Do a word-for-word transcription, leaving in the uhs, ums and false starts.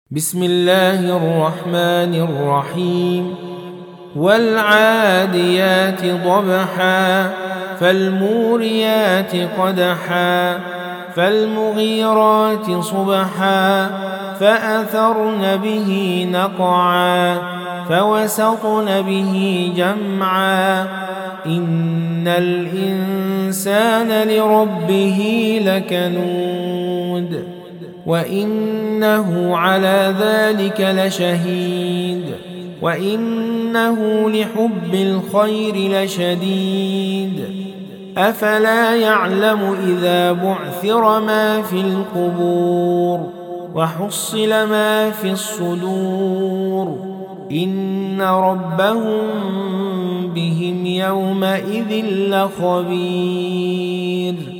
بسم الله الرحمن الرحيم والعاديات ضبحا فالموريات قدحا فالمغيرات صبحا فأثرن به نقعا فوسطن به جمعا إن الإنسان لربه لكنود وإنه على ذلك لشهيد وإنه لحب الخير لشديد أفلا يعلم إذا بعثر ما في القبور وحصل ما في الصدور إن ربهم بهم يومئذ لخبير.